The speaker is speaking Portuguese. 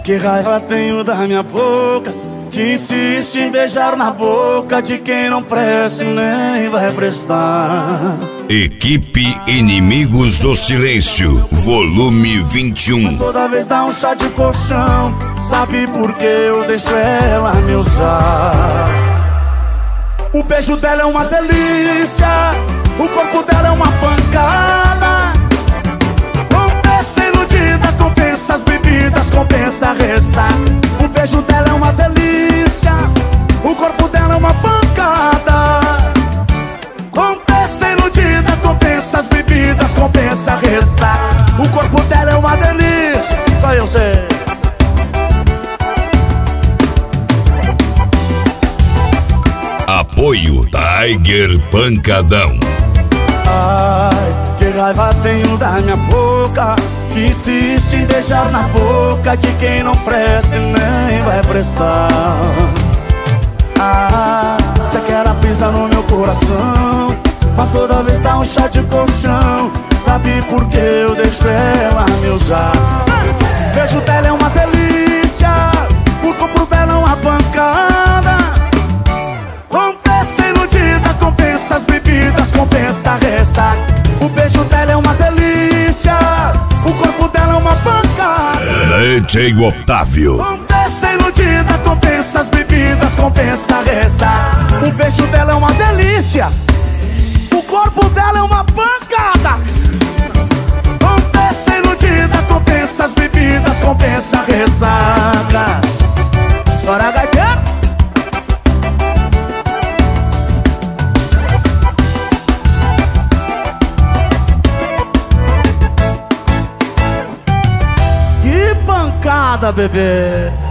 que raiva tenho da minha boca, que insiste em beijar na boca de quem não presta e nem vai prestar. Equipe Inimigos do Silêncio, volume 21. Mas toda vez dá um chá de colchão, sabe por que eu deixo ela me usar? O beijo dela é uma delícia, o corpo dela é uma pancada. Compensa iludida, compensa as bebidas, compensa a ressaca. O beijo dela é uma delícia, o corpo dela é uma pancada. Compensa iludida, compensa as bebidas, compensa a ressaca. O corpo dela é uma delícia, só eu sei. Apoio Tiger Pancadão. Ai, que raiva tenho da minha boca, que insiste em beijar na boca de quem não presta e nem vai prestar. Ah, você quer a brisa no meu coração, mas toda vez dá um chá de colchão, sabe por que eu deixo ela me usar? O beijo dela é uma delícia, o corpo dela é uma pancada. Compensa iludida, compensa as bebidas, compensa a ressaca. O beijo dela é uma delícia, o corpo dela é uma pancada. DJ Otávio. Compensa iludida, compensa as bebidas, compensa a ressaca. O beijo dela é uma delícia, o corpo dela é uma pancada. Compensa iludida, compensa as bebidas, compensa a ressaca. Bora, gaiteiro! Que pancada, bebê!